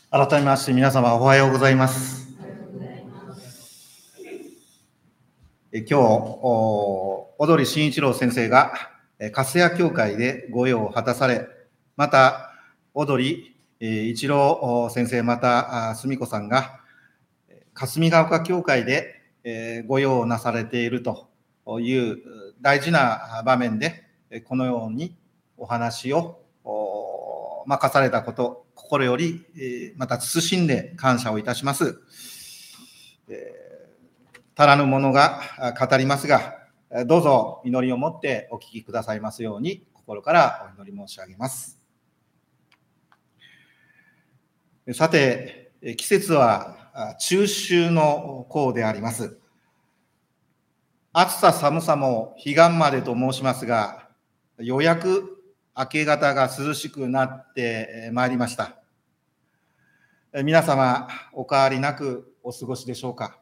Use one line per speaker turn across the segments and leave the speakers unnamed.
改めまして皆様おはようございます。今日、小鳥慎一郎先生が粕谷教会で御用を果たされ、また小鳥一郎先生、また澄子さんが霞ヶ丘教会で御用をなされているという大事な場面で、このようにお話を任されたこと、心よりまた謹んで感謝をいたします。足らぬものが語りますが、どうぞ祈りを持ってお聞きくださいますように、心からお祈り申し上げます。さて、季節は中秋の候であります。暑さ寒さも彼岸までと申しますが、ようやく明け方が涼しくなってまいりました。皆様、お変わりなくお過ごしでしょうか。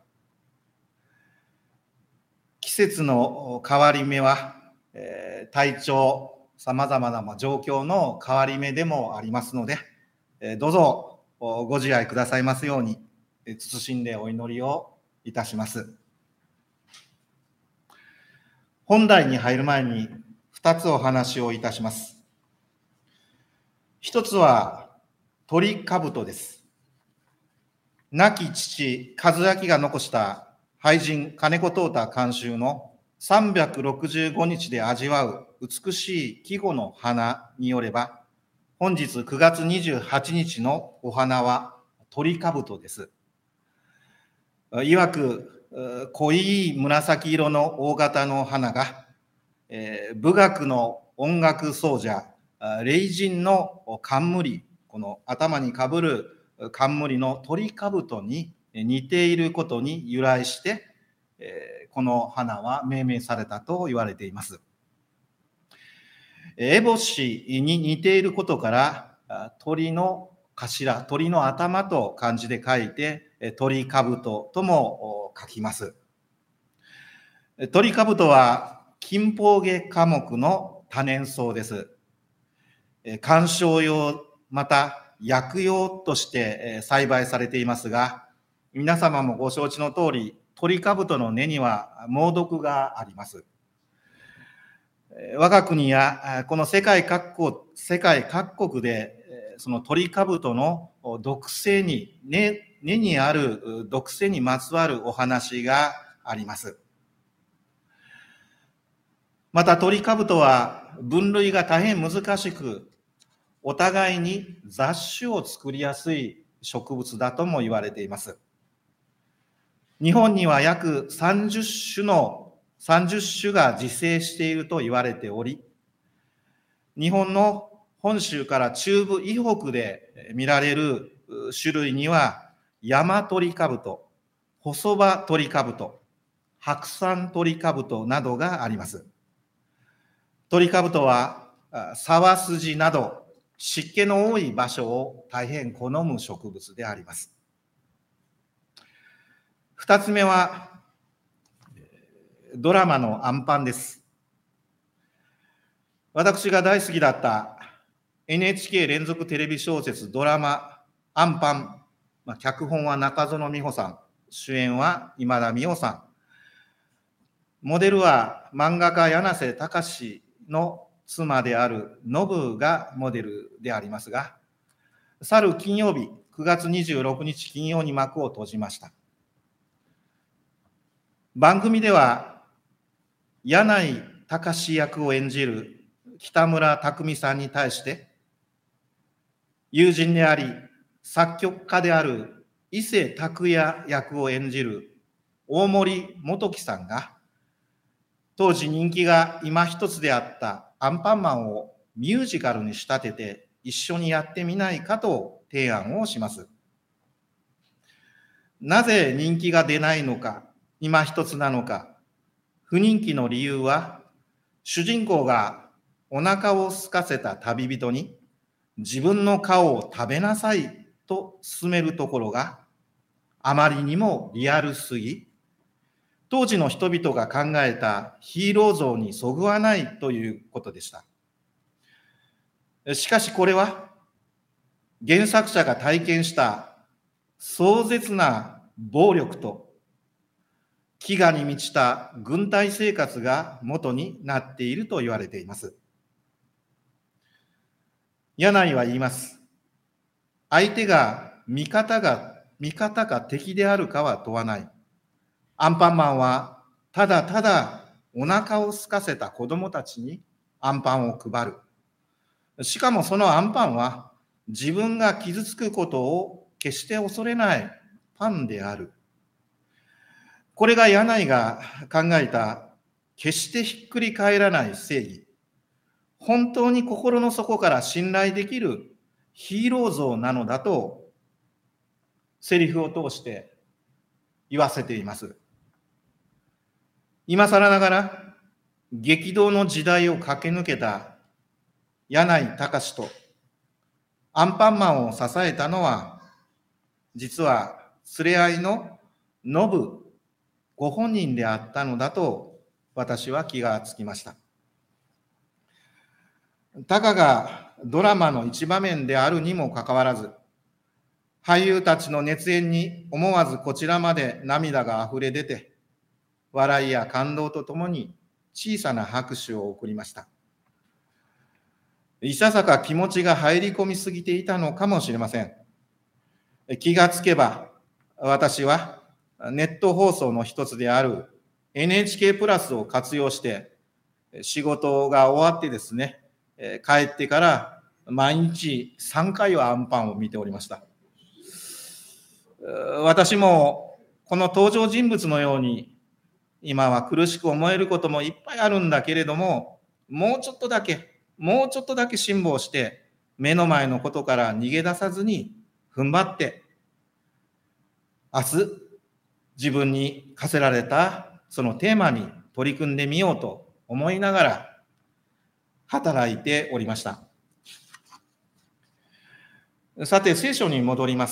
季節の変わり目は、体調、さまざまな状況の変わり目でもありますので、どうぞご自愛くださいますように、謹んでお祈りをいたします。本題に入る前に2つお話をいたします。一つは鳥兜です。亡き父、和明が残した俳人金子東太監修の365日で味わう美しい季語の花によれば、本日9月28日のお花は鳥兜です。いわく濃い紫色の大型の花が、武学の音楽奏者、麗人の冠、この頭にかぶる冠の鳥兜に似ていることに由来して、この花は命名されたと言われています。烏帽子に似ていることから鳥の頭、鳥の頭と漢字で書いて鳥兜とも書きます。鳥兜は金峰下科目の多年草です。観賞用また薬用として栽培されていますが、皆様もご承知の通り、鳥兜の根には猛毒があります。我が国やこの世界各国でその鳥兜の毒性に、根にある毒性にまつわるお話があります。また鳥兜は分類が大変難しく、お互いに雑種を作りやすい植物だとも言われています。日本には約30種が自生していると言われており、日本の本州から中部以北で見られる種類には、山鳥兜、細葉鳥兜、白山鳥兜などがあります。鳥兜は沢筋など湿気の多い場所を大変好む植物であります。二つ目はドラマのアンパンです。私が大好きだった NHK 連続テレビ小説ドラマアンパン、脚本は中園美穂さん、主演は今田美桜さん、モデルは漫画家柳瀬隆の妻であるノブがモデルでありますが、去る金曜日9月26日金曜に幕を閉じました。番組では柳井隆役を演じる北村匠海さんに対して、友人であり作曲家である伊勢拓也役を演じる大森元樹さんが、当時人気が今一つであったアンパンマンをミュージカルに仕立てて一緒にやってみないかと提案をします。なぜ人気が出ないのか、今一つなのか。不人気の理由は、主人公がお腹を空かせた旅人に自分の顔を食べなさいと勧めるところがあまりにもリアルすぎ、当時の人々が考えたヒーロー像にそぐわないということでした。しかしこれは原作者が体験した壮絶な暴力と飢餓に満ちた軍隊生活が元になっていると言われています。柳井は言います。相手が味方か敵であるかは問わない。アンパンマンはただただお腹を空かせた子供たちにアンパンを配る。しかもそのアンパンは自分が傷つくことを決して恐れないパンである。これが柳井が考えた決してひっくり返らない正義。本当に心の底から信頼できるヒーロー像なのだとセリフを通して言わせています。今更ながら激動の時代を駆け抜けた柳井隆とアンパンマンを支えたのは実は連れ合いのノブご本人であったのだと私は気がつきました。たかがドラマの一場面であるにもかかわらず、俳優たちの熱演に思わずこちらまで涙があふれ出て、笑いや感動とともに小さな拍手を送りました。いささか気持ちが入り込みすぎていたのかもしれません。気がつけば、私はネット放送の一つである NHK プラスを活用して、仕事が終わってですね、帰ってから毎日3回はアンパンを見ておりました。私もこの登場人物のように、今は苦しく思えることもいっぱいあるんだけれども、もうちょっとだけ辛抱して、目の前のことから逃げ出さずに踏ん張って、明日、自分に課せられたそのテーマに取り組んでみようと思いながら働いておりました。さて、聖書に戻ります。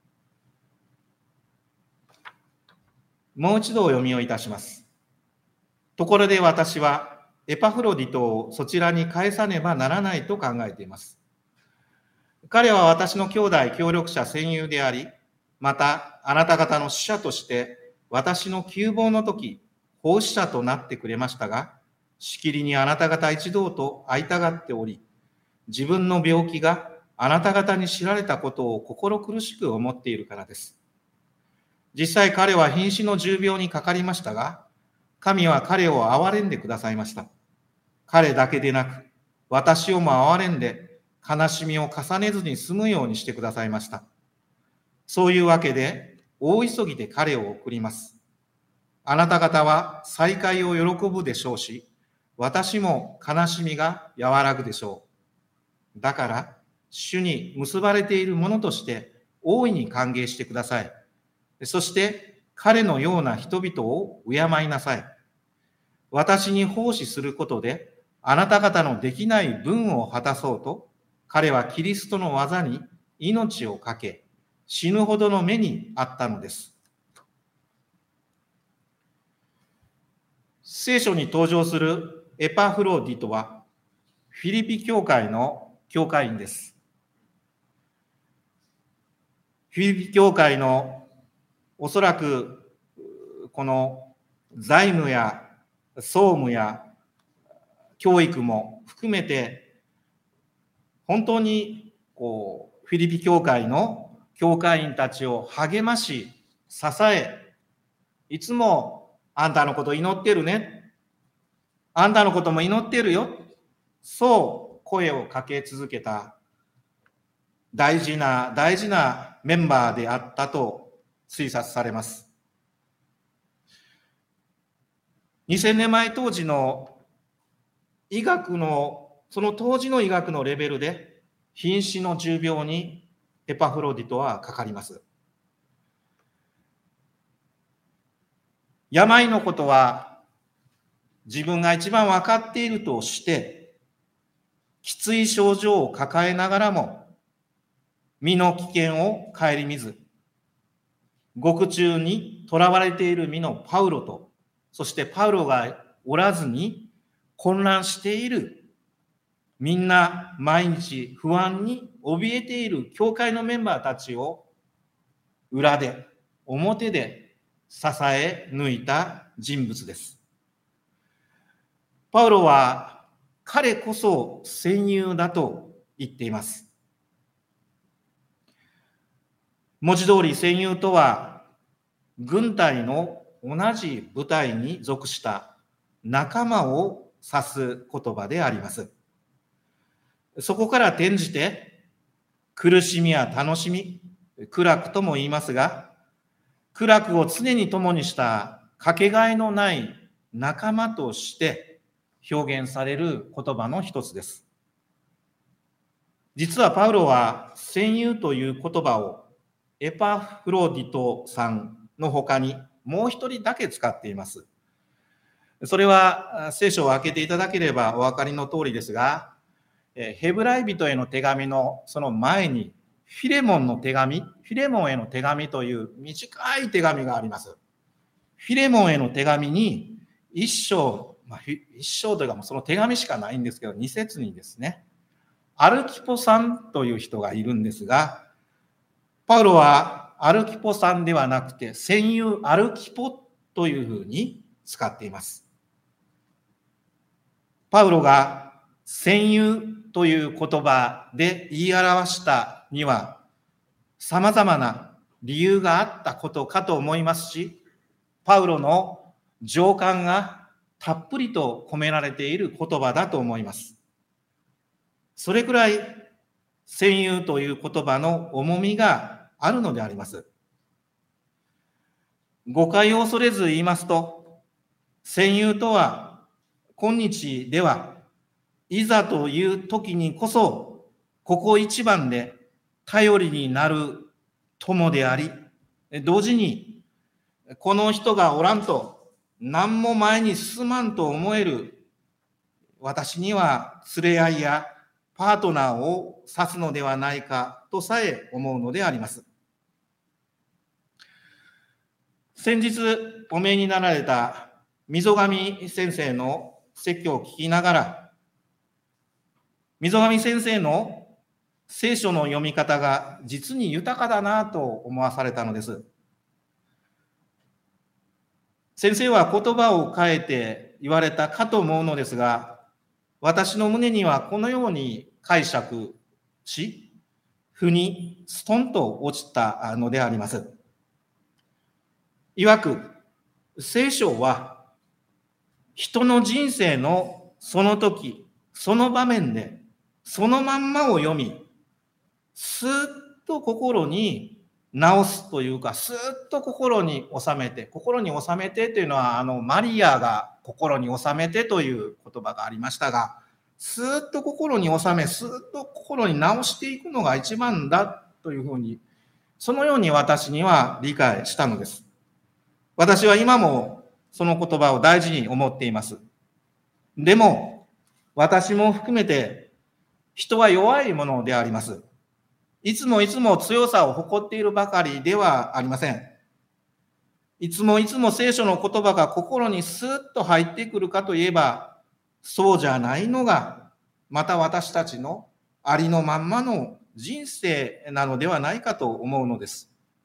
もう一度お読みをいたします。ところで私はエパフロディトをそちらに返さねばならないと考えています。彼は私の兄弟、協力者、戦友であり、またあなた方の使者として私の窮乏の時、奉仕者となってくれましたが、しきりにあなた方一同と会いたがっており、自分の病気があなた方に知られたことを心苦しく思っているからです。実際彼は瀕死の重病にかかりましたが、神は彼を憐れんでくださいました。彼だけでなく、私をも憐れんで、悲しみを重ねずに済むようにしてくださいました。そういうわけで、大急ぎで彼を送ります。あなた方は再会を喜ぶでしょうし、私も悲しみが和らぐでしょう。だから、主に結ばれているものとして大いに歓迎してください。そして、彼のような人々を敬いなさい。私に奉仕することで、あなた方のできない分を果たそうと、彼はキリストの技に命を懸け、死ぬほどの目にあったのです。聖書に登場するエパフロディトは、フィリピ教会の教会員です。フィリピ教会のおそらくこの財務や総務や教育も含めて、本当にフィリピ教会の教会員たちを励まし、支え、いつもあんたのこと祈ってるね。あんたのことも祈ってるよ。そう声をかけ続けた大事なメンバーであったと推察されます。2000年前当時の医学の、その当時の医学のレベルで瀕死の重病にエパフロディトはかかります。病のことは自分が一番分かっているとして、きつい症状を抱えながらも、身の危険を顧みず、獄中に囚われている身のパウロと、そしてパウロがおらずに混乱しているみんな毎日不安に怯えている教会のメンバーたちを裏で、表で支え抜いた人物です。パウロは彼こそ戦友だと言っています。文字通り戦友とは、軍隊の同じ部隊に属した仲間を指す言葉であります。そこから転じて、苦しみや楽しみ、苦楽とも言いますが、苦楽を常に共にしたかけがえのない仲間として表現される言葉の一つです。実はパウロは戦友という言葉をエパフロディトさんの他にもう一人だけ使っています。それは聖書を開けていただければお分かりの通りですが、ヘブライ人への手紙のその前にフィレモンへの手紙という短い手紙があります。フィレモンへの手紙に一章というかもうその手紙しかないんですけど、2節にですね、アルキポさんという人がいるんですが、パウロはアルキポさんではなくて戦友アルキポというふうに使っています。パウロが戦友という言葉で言い表したには様々な理由があったことかと思いますし、パウロの情感がたっぷりと込められている言葉だと思います。それくらい戦友という言葉の重みがあるのであります。誤解を恐れず言いますと、戦友とは今日ではいざという時にこそここ一番で頼りになる友であり、同時にこの人がおらんと何も前に進まんと思える、私には連れ合いやパートナーを指すのではないかとさえ思うのであります。先日お見えになられた溝上先生の説教を聞きながら、溝上先生の聖書の読み方が実に豊かだなと思わされたのです。先生は言葉を変えて言われたかと思うのですが、私の胸にはこのように解釈し、腑にストンと落ちたのであります。いわく、聖書は人の人生のその時、その場面で、そのまんまを読み、スーッと心に直すというか、スーッと心に収めてというのは、マリアが心に収めてという言葉がありましたが、スーッと心に収め、スーッと心に直していくのが一番だというふうに、そのように私には理解したのです。私は今もその言葉を大事に思っています。でも、私も含めて人は弱いものであります。いつも強さを誇っているばかりではありません。いつも聖書の言葉が心にスーッと入ってくるかといえば、そうじゃないのが、また私たちのありのまんまの人生なのではないかと思うのです。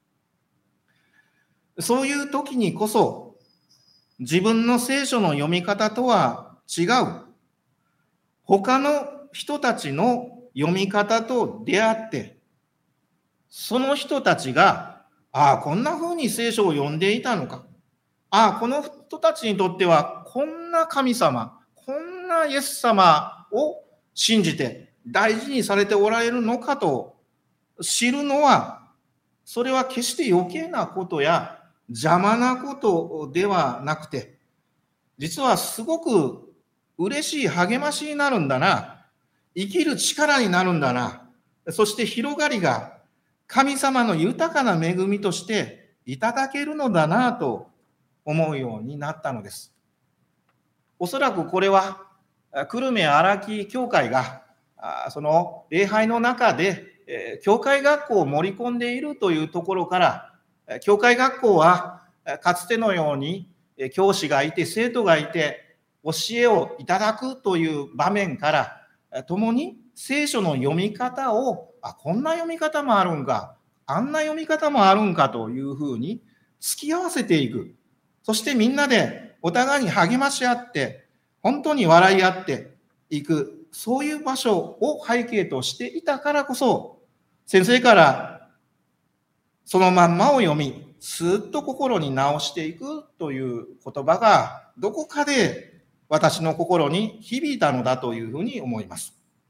そういう時にこそ、自分の聖書の読み方とは違う、他の人たちの読み方と出会って、その人たちが、こんな風に聖書を読んでいたのか。この人たちにとっては、こんな神様、こんなイエス様を信じて大事にされておられるのかと知るのは、それは決して余計なことや邪魔なことではなくて、実はすごく嬉しい励ましになるんだな、生きる力になるんだな、そして広がりが神様の豊かな恵みとしていただけるのだなと思うようになったのです。おそらくこれは久留米荒木教会がその礼拝の中で教会学校を盛り込んでいるというところから、教会学校はかつてのように教師がいて生徒がいて教えをいただくという場面から共に聖書の読み方を、こんな読み方もあるんか、あんな読み方もあるんかというふうに付き合わせていく。そしてみんなでお互いに励まし合って、本当に笑い合っていく、そういう場所を背景としていたからこそ、先生からそのまんまを読み、スーッと心に直していくという言葉が、どこかで私の心に響いたのだというふうに思います。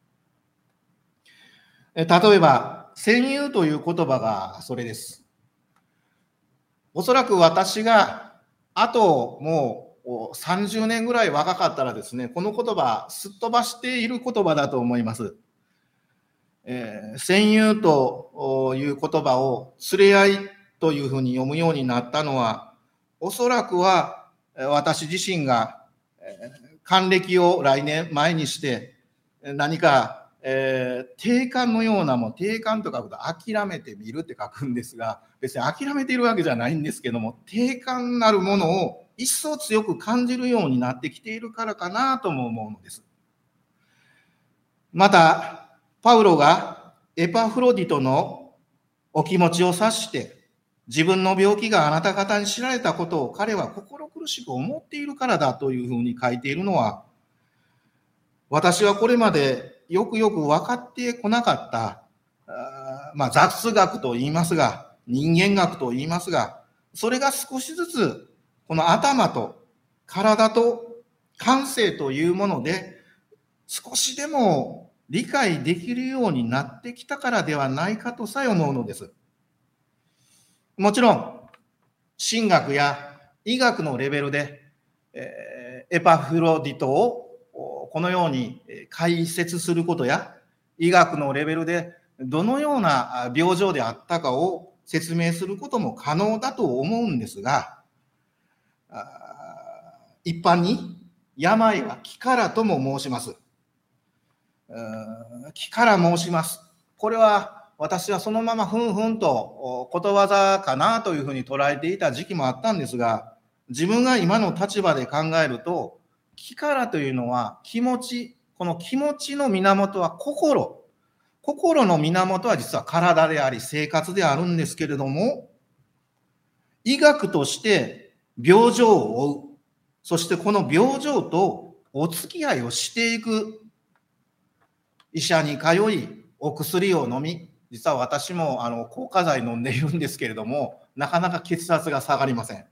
例えば、戦友という言葉がそれです。おそらく私があともう30年ぐらい若かったらですね、この言葉すっ飛ばしている言葉だと思います。戦友という言葉を連れ合いというふうに読むようになったのは、おそらくは私自身が還暦を来年前にして何か定款のようなもん、定款と書くと諦めてみるって書くんですが、別に諦めているわけじゃないんですけども、定款なるものを一層強く感じるようになってきているからかなとも思うのです。また、パウロがエパフロディトのお気持ちを察して、自分の病気があなた方に知られたことを彼は心苦しく思っているからだというふうに書いているのは、私はこれまでよくよく分かってこなかった、雑学と言いますが、人間学と言いますが、それが少しずつ、この頭と体と感性というもので、少しでも理解できるようになってきたからではないかとさえ思うのです。もちろん、神学や医学のレベルで、エパフロディトをこのように解説することや、医学のレベルでどのような病状であったかを説明することも可能だと思うんですが、一般に病は気からとも申します。気から申します。これは私はそのままふんふんとことわざかなというふうに捉えていた時期もあったんですが、自分が今の立場で考えると、気からというのは気持ち、この気持ちの源は心。心の源は実は体であり生活であるんですけれども、医学として病状を負う。そしてこの病状とお付き合いをしていく。医者に通い、お薬を飲み、実は私も抗火剤飲んでいるんですけれども、なかなか血圧が下がりません。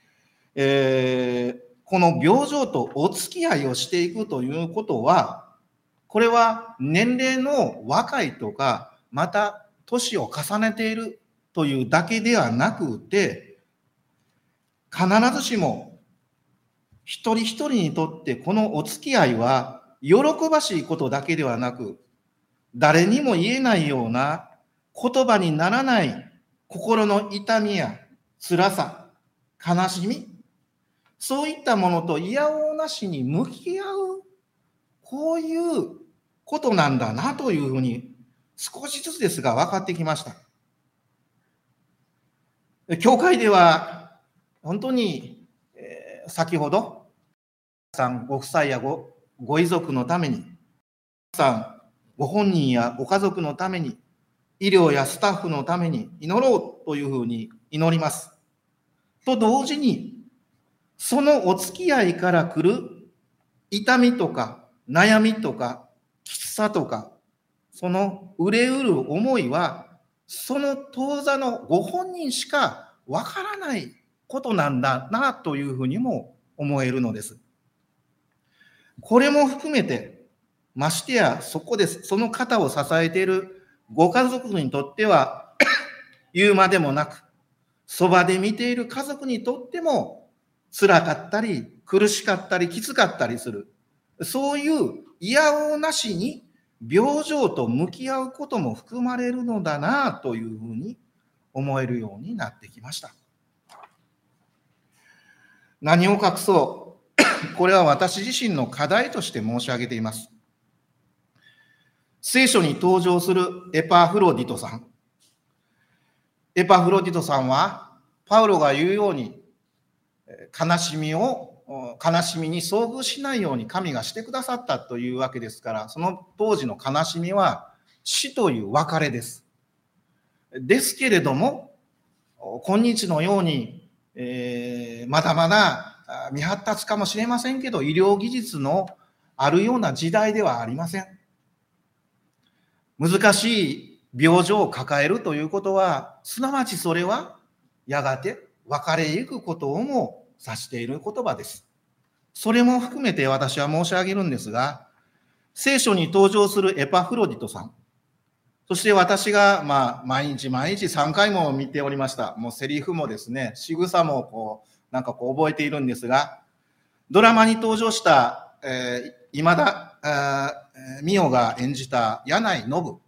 この病状とお付き合いをしていくということは、これは年齢の若いとか、また年を重ねているというだけではなくて、必ずしも一人一人にとってこのお付き合いは喜ばしいことだけではなく、誰にも言えないような言葉にならない心の痛みや辛さ、悲しみ、そういったものといやおうなしに向き合う、こういうことなんだなというふうに少しずつですが分かってきました。教会では本当に、先ほどさんご夫妻やご遺族のために、さんご本人やご家族のために、医療やスタッフのために祈ろうというふうに祈ります。と同時に、そのお付き合いから来る痛みとか悩みとかきつさとか、その憂うる思いは、その当座のご本人しかわからないことなんだなというふうにも思えるのです。これも含めて、ましてやそこでその方を支えているご家族にとっては言うまでもなく、そばで見ている家族にとっても辛かったり苦しかったりきつかったりする、そういういやおうなしに病状と向き合うことも含まれるのだなというふうに思えるようになってきました。何を隠そう、これは私自身の課題として申し上げています。聖書に登場するエパフロディトさん。エパフロディトさんは、パウロが言うように、悲しみを悲しみに遭遇しないように神がしてくださったというわけですから、その当時の悲しみは死という別れです。ですけれども、今日のように、まだまだ未発達かもしれませんけど、医療技術のあるような時代ではありません。難しい病状を抱えるということは、すなわちそれはやがて別れゆくことをも指している言葉です。それも含めて私は申し上げるんですが、聖書に登場するエパフロディトさん、そして私が毎日3回も見ておりました。もうセリフもですね、仕草も覚えているんですが、ドラマに登場した、今田美桜が演じた柳井信。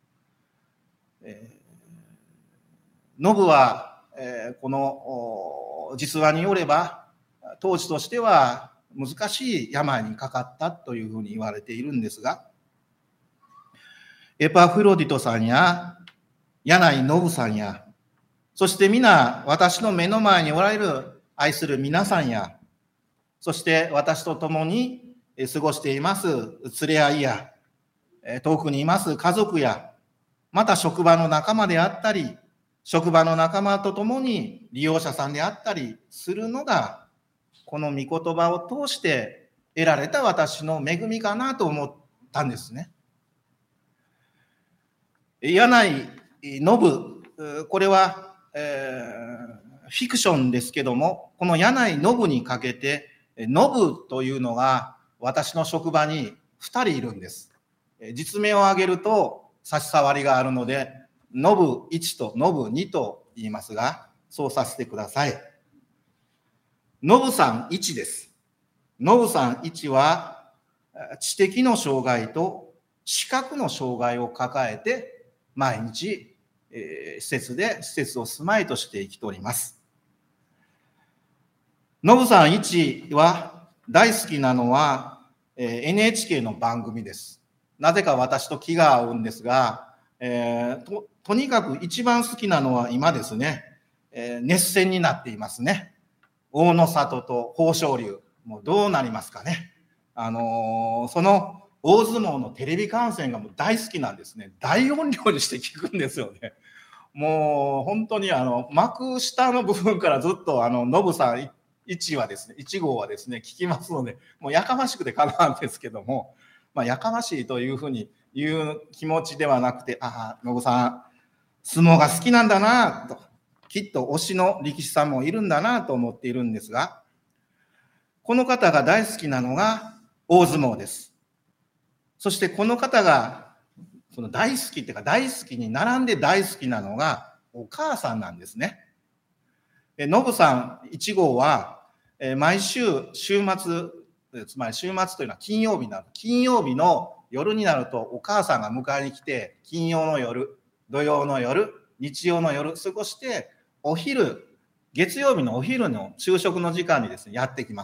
信は、この実話によれば、当時としては難しい病にかかったというふうに言われているんですが、エパフロディトさんや柳井信さんや、そして皆私の目の前におられる愛する皆さんや、そして私と共に過ごしています連れ合いや、遠くにいます家族や、また職場の仲間であったり、職場の仲間と共に利用者さんであったりするのが、この御言葉を通して得られた私の恵みかなと思ったんですね。柳井信、これは、フィクションですけども、この柳井信にかけて、信というのが私の職場に2人いるんです。実名を挙げると差し障りがあるので、信1と信2と言いますが、そうさせてください。信さん1です。信さん1は、知的の障害と視覚の障害を抱えて、毎日、施設を住まいとして生きております。信さん1は大好きなのは、NHK の番組です。なぜか私と気が合うんですが、とにかく一番好きなのは今ですね、熱戦になっていますね。大野里と豊昇龍、もうどうなりますかね。その大相撲のテレビ観戦がもう大好きなんですね。大音量にして聞くんですよね。もう本当に幕下の部分からずっとノブさん1はですね、1号はですね、聞きますので、もうやかましくてかなわんですけども、やかましいというふうに言う気持ちではなくて、ノブさん、相撲が好きなんだなと、きっと推しの力士さんもいるんだなと思っているんですが、この方が大好きなのが大相撲です。そしてこの方がその大好きっていうか大好きに並んで大好きなのがお母さんなんですね。ノブさん1号は毎週週末、つまり週末というのは金曜日の夜になるとお母さんが迎えに来て、金曜の夜、土曜の夜、日曜の夜過ごして、お昼、月曜日のお昼の昼食の時間にですね、やってきます。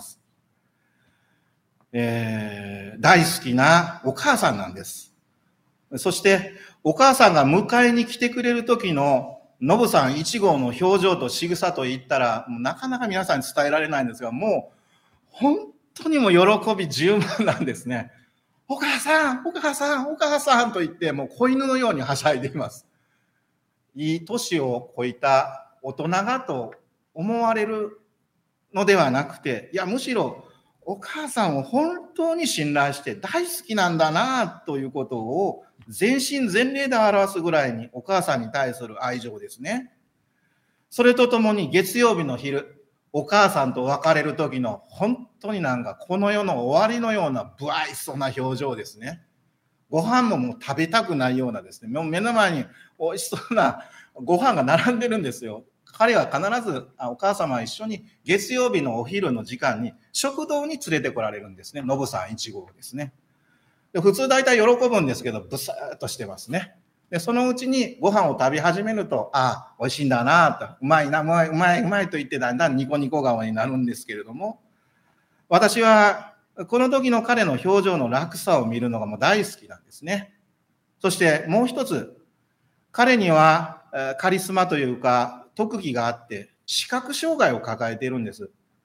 大好きなお母さんなんです。そしてお母さんが迎えに来てくれる時のノブさん1号の表情と仕草といったら、もうなかなか皆さんに伝えられないんですが、もう本当にもう喜び十分なんですね。お母さん、お母さん、お母さんと言って、もう子犬のようにはしゃいでいます。いい年をこいた大人がと思われるのではなくて、いや、むしろお母さんを本当に信頼して大好きなんだなということを全身全霊で表すぐらいにお母さんに対する愛情ですね。それとともに月曜日の昼、お母さんと別れる時の本当にこの世の終わりのような不愛想な表情ですね。ご飯ももう食べたくないようなですね、もう目の前に美味しそうなご飯が並んでるんですよ。彼は必ずお母様は一緒に月曜日のお昼の時間に食堂に連れてこられるんですね。ノブさん1号ですね。で普通大体喜ぶんですけど、ブスーっとしてますね。でそのうちにご飯を食べ始めると、美味しいんだなと、うまいな、うまいと言ってだんだんニコニコ顔になるんですけれども、私はこの時の彼の表情の楽さを見るのがもう大好きなんですね。そしてもう一つ、彼にはカリスマというか特技があって、視覚障害を抱えているんです。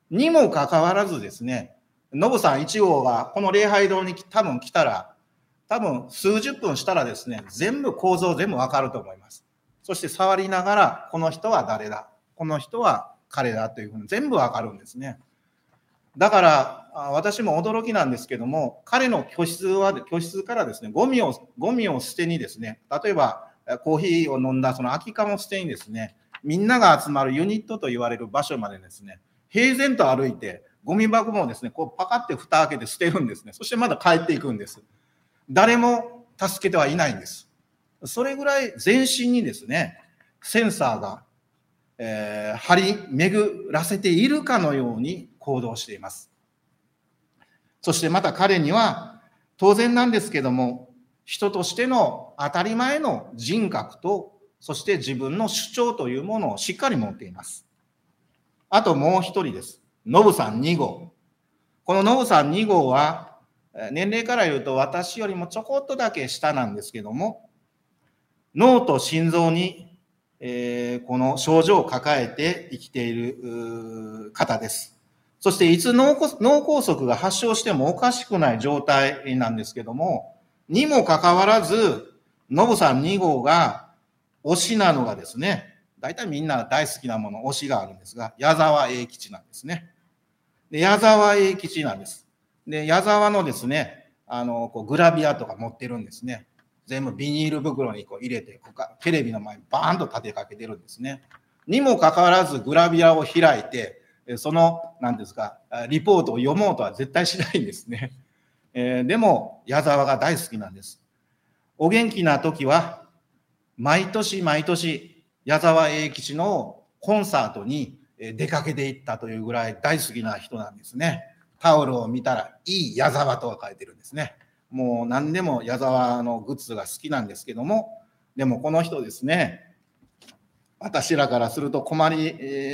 にもかかわらずですね、ノブさん1号がこの礼拝堂に多分来たら、多分数十分したらですね、全部構造全部わかると思います。そして触りながら、この人は誰だ、この人は彼だというふうに全部わかるんですね。だから私も驚きなんですけども、彼の居室からですね、ゴミを捨てにですね、例えばコーヒーを飲んだその空き缶を捨てにですね、みんなが集まるユニットと言われる場所までですね、平然と歩いて、ゴミ箱もですね、こうパカって蓋開けて捨てるんですね。そしてまた帰っていくんです。誰も助けてはいないんです。それぐらい全身にですね、センサーが、張り巡らせているかのように行動しています。そしてまた彼には、当然なんですけども、人としての当たり前の人格と、そして自分の主張というものをしっかり持っています。あともう一人です。ノブさん2号。このノブさん2号は、年齢から言うと私よりもちょこっとだけ下なんですけども、脳と心臓に、この症状を抱えて生きている方です。そしていつ脳梗塞が発症してもおかしくない状態なんですけども、にもかかわらず、ノブさん2号が推しなのがですね、大体みんな大好きなもの、推しがあるんですが、矢沢永吉なんですね。で、矢沢永吉なんです。で、矢沢のですね、こうグラビアとか持ってるんですね。全部ビニール袋にこう入れて、テレビの前にバーンと立てかけてるんですね。にもかかわらずグラビアを開いて、その、何ですか、リポートを読もうとは絶対しないんですね。でも、矢沢が大好きなんです。お元気な時は、毎年毎年、矢沢永吉のコンサートに出かけていったというぐらい大好きな人なんですね。タオルを見たら、いい矢沢とは書いてるんですね。もう何でも矢沢のグッズが好きなんですけども、でもこの人ですね、私らからすると困り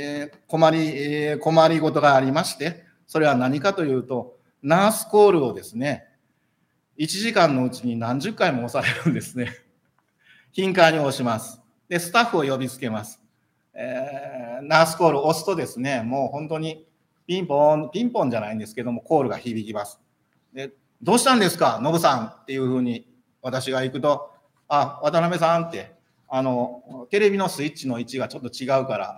ごとがありまして、それは何かというと、ナースコールをですね、1時間のうちに何十回も押されるんですね。頻繁に押します。で、スタッフを呼びつけます。ナースコールを押すとですね、もう本当にピンポンじゃないんですけども、コールが響きます。で、どうしたんですか、ノブさんっていうふうに私が行くと、あ、渡辺さんって、テレビのスイッチの位置がちょっと違うから、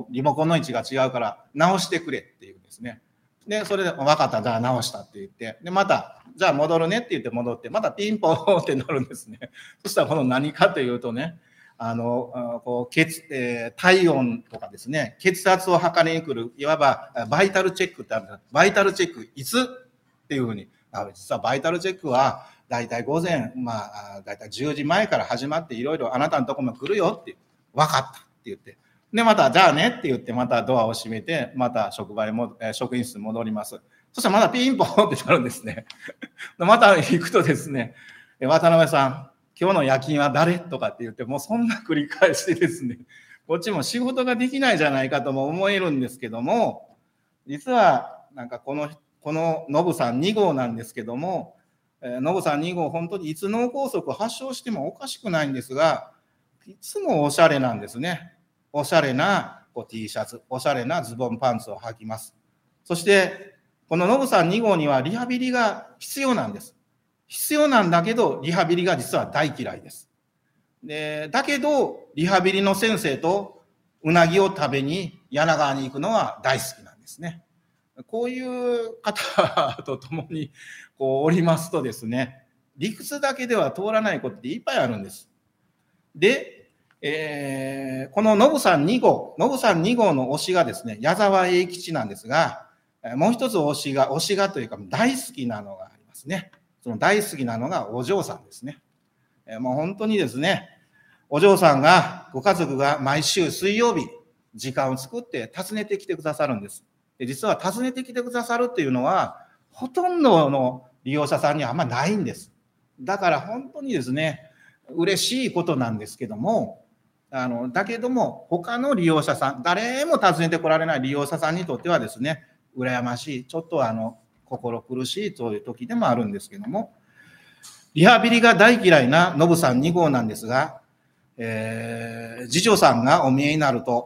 リモコンの位置が違うから直してくれって言うんですね。で、それで分かった、じゃあ直したって言って、で、また、じゃあ戻るねって言って戻って、またピンポンってなるんですね。そしたらこの何かというとね、こう体温とかですね、血圧を測りに来る、いわばバイタルチェックってあるんです。バイタルチェック、いつっていうふうに、実はバイタルチェックは、だいたい午前、だいたい10時前から始まって、いろいろあなたのところも来るよって、分かったって言って、で、また、じゃあねって言って、またドアを閉めて、また職員室に戻ります。そしたらまたピンポンってなるんですね。また行くとですね、渡辺さん、今日の夜勤は誰とかって言って、もうそんな繰り返してですね、こっちも仕事ができないじゃないかとも思えるんですけども、実は、なんかこのノブさん2号なんですけども、ノブさん2号、本当にいつ脳梗塞発症してもおかしくないんですが、いつもおしゃれなんですね。おしゃれなT シャツ、おしゃれなズボンパンツを履きます。そして、このノブさん2号にはリハビリが必要なんです。必要なんだけど、リハビリが実は大嫌いです。だけど、リハビリの先生とうなぎを食べに柳川に行くのは大好きなんですね。こういう方と共におりますとですね、理屈だけでは通らないことっていっぱいあるんです。で、このノブさん2号の推しがですね、矢沢永吉なんですが、もう一つ推しがというか大好きなのがありますね。その大好きなのがお嬢さんですね。もう本当にですね、お嬢さんが、ご家族が毎週水曜日、時間を作って訪ねてきてくださるんです。で、実は訪ねてきてくださるっていうのは、ほとんどの利用者さんにはあんまないんです。だから本当にですね、嬉しいことなんですけども、だけども、他の利用者さん、誰も訪ねてこられない利用者さんにとってはですね、羨ましい、ちょっと心苦しいという時でもあるんですけども、リハビリが大嫌いなノブさん2号なんですが、次女さんがお見えになると、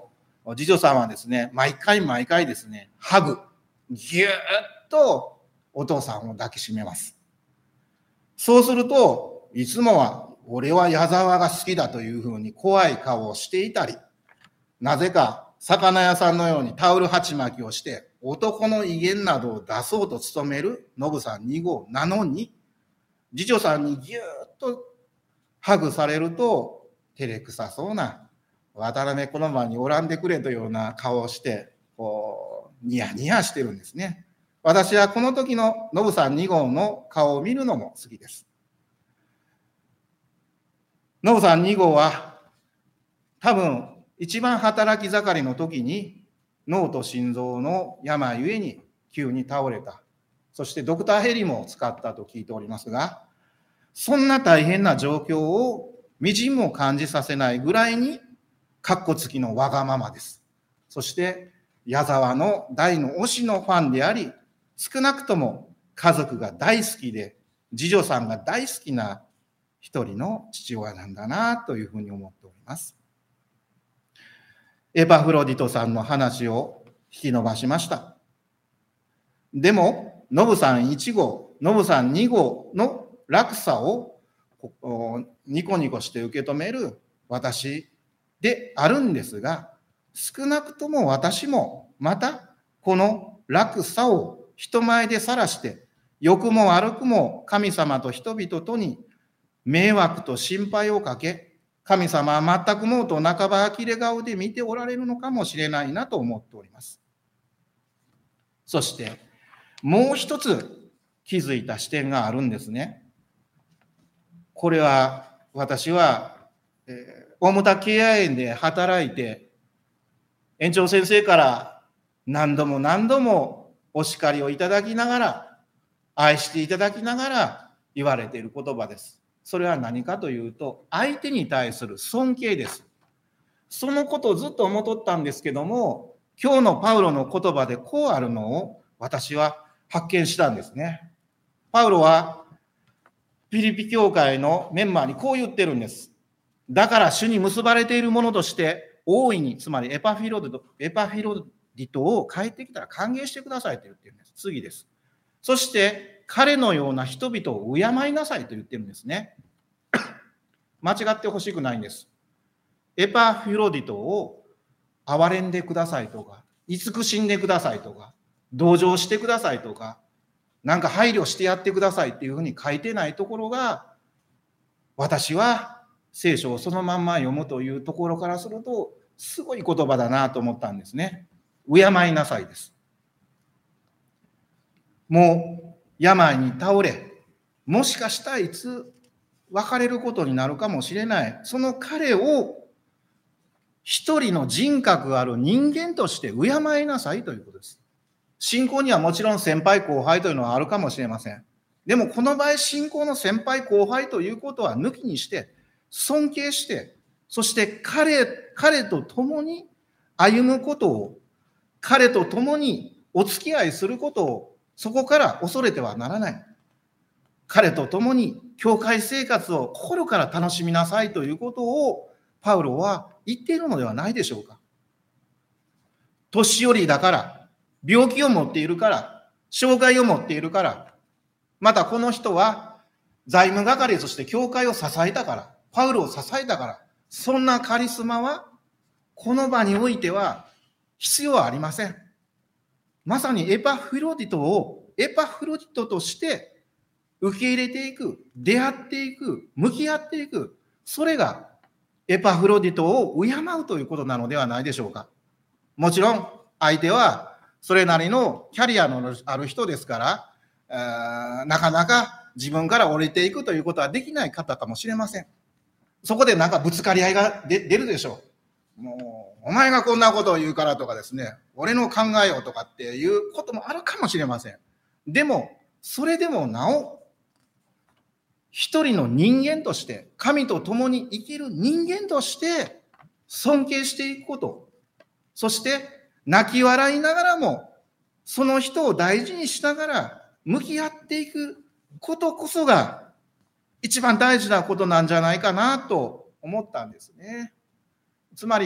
次女さんはですね、毎回ですね、ハグ、ぎゅーっとお父さんを抱きしめます。そうすると、いつもは、俺は矢沢が好きだというふうに怖い顔をしていたり、なぜか魚屋さんのようにタオル鉢巻きをして、男の威厳などを出そうと努めるノブさん2号なのに、次女さんにぎゅーっとハグされると、照れくさそうな、渡辺この場におらんでくれというような顔をして、ニヤニヤしてるんですね。私はこの時のノブさん2号の顔を見るのも好きです。ノブさん2号は、多分、一番働き盛りの時に、脳と心臓の病ゆえに急に倒れた。そしてドクターヘリも使ったと聞いておりますが、そんな大変な状況をみじんも感じさせないぐらいに、かっこつきのわがままです。そして、矢沢の大の推しのファンであり、少なくとも家族が大好きで、次女さんが大好きな一人の父親なんだなというふうに思っております。エパフロディトさんの話を引き伸ばしました。でも、ノブさん1号、ノブさん2号の落差をニコニコして受け止める私であるんですが、少なくとも私もまたこの落差を人前で晒して、良くも悪くも神様と人々とに迷惑と心配をかけ、神様は全くもうと半ば呆れ顔で見ておられるのかもしれないなと思っております。そして、もう一つ気づいた視点があるんですね。これは、私は、大牟田敬愛園で働いて、園長先生から何度もお叱りをいただきながら、愛していただきながら言われている言葉です。それは何かというと、相手に対する尊敬です。そのことをずっと思っとったんですけども、今日のパウロの言葉でこうあるのを私は発見したんですね。パウロはピリピ教会のメンバーにこう言ってるんです。だから主に結ばれているものとして大いに、つまりエパフィロディトを帰ってきたら歓迎してくださいと言ってるんです。次です。そして彼のような人々を敬いなさいと言ってるんですね。間違ってほしくないんです。エパフィロディトを憐れんでくださいとか、慈しんでくださいとか、同情してくださいとか、なんか配慮してやってくださいっていうふうに書いてないところが、私は聖書をそのまんま読むというところからすると、すごい言葉だなと思ったんですね。敬いなさいです。もう病に倒れ、もしかしたらいつ別れることになるかもしれない。その彼を一人の人格ある人間として敬いなさいということです。信仰にはもちろん先輩後輩というのはあるかもしれません。でもこの場合、信仰の先輩後輩ということは抜きにして、尊敬して、そして彼と共に歩むことを、彼と共にお付き合いすることを、そこから恐れてはならない。彼と共に教会生活を心から楽しみなさいということを、パウロは言っているのではないでしょうか。年寄りだから、病気を持っているから、障害を持っているから、またこの人は財務係として教会を支えたから、パウロを支えたから、そんなカリスマはこの場においては必要はありません。まさにエパフロディトをエパフロディトとして受け入れていく、出会っていく、向き合っていく、それがエパフロディトを敬うということなのではないでしょうか。もちろん相手はそれなりのキャリアのある人ですから、なかなか自分から降りていくということはできない方かもしれません。そこでなんかぶつかり合いが出るでしょう。もうお前がこんなことを言うからとかですね、俺の考えをとかっていうこともあるかもしれません。でもそれでもなお一人の人間として、神と共に生きる人間として尊敬していくこと、そして泣き笑いながらもその人を大事にしながら向き合っていくことこそが一番大事なことなんじゃないかなと思ったんですね。つまり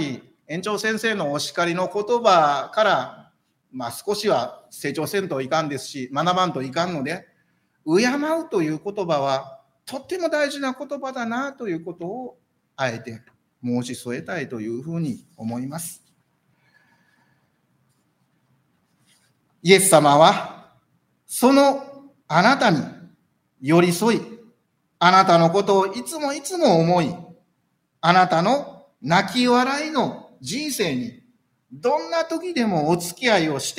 園長先生のお叱りの言葉から、少しは成長せんといかんですし、学ばんといかんので、敬うという言葉は、とっても大事な言葉だなということを、あえて申し添えたいというふうに思います。イエス様は、そのあなたに寄り添い、あなたのことをいつもいつも思い、あなたの泣き笑いの人生にどんな時でもお付き合いをして、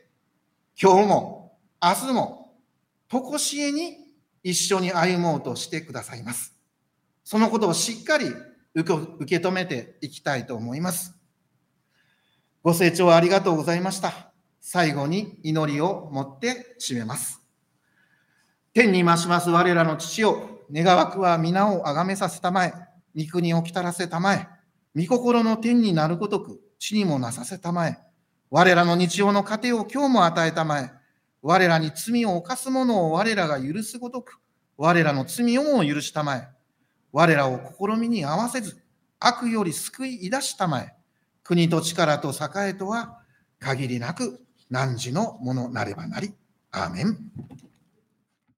今日も明日も常しえに一緒に歩もうとしてくださいます。そのことをしっかり受け止めていきたいと思います。ご清聴ありがとうございました。最後に祈りを持って締めます。天に増します我らの父よ、願わくは皆をあがめさせたまえ、御国をきたらせたまえ、御心の天になるごとく地にもなさせたまえ、我らの日曜の糧を今日も与えたまえ、我らに罪を犯す者を我らが許すごとく、我らの罪をも許したまえ、我らを試みに合わせず、悪より救い出したまえ、国と力と栄とは限りなく汝のものなればなり。アーメン。